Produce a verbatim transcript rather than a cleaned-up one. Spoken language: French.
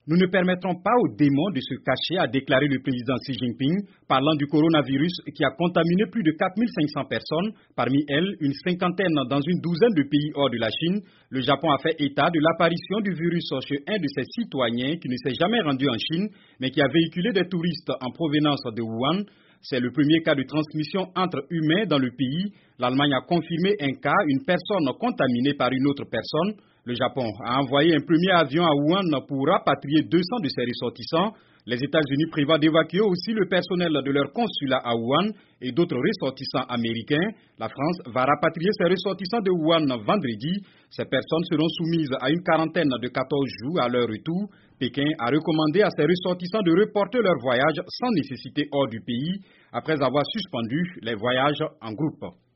Nous ne permettrons pas aux démons de se cacher, a déclaré le président Xi Jinping, parlant du coronavirus qui a contaminé plus de quatre mille cinq cents personnes, parmi elles une cinquantaine dans une douzaine de pays hors de la Chine. Le Japon a fait état de l'apparition du virus chez un de ses citoyens qui ne s'est jamais rendu en Chine, mais qui a véhiculé des touristes en provenance de Wuhan. C'est le premier cas de transmission entre humains dans le pays. L'Allemagne a confirmé un cas, une personne contaminée par une autre personne. Le Japon a envoyé un premier avion à Wuhan pour rapatrier deux cents de ses ressortissants. Les États-Unis prévoient d'évacuer aussi le personnel de leur consulat à Wuhan et d'autres ressortissants américains. La France va rapatrier ses ressortissants de Wuhan vendredi. Ces personnes seront soumises à une quarantaine de quatorze jours à leur retour. Pékin a recommandé à ses ressortissants de reporter leur voyage sans nécessité hors du pays, après avoir suspendu les voyages en groupe.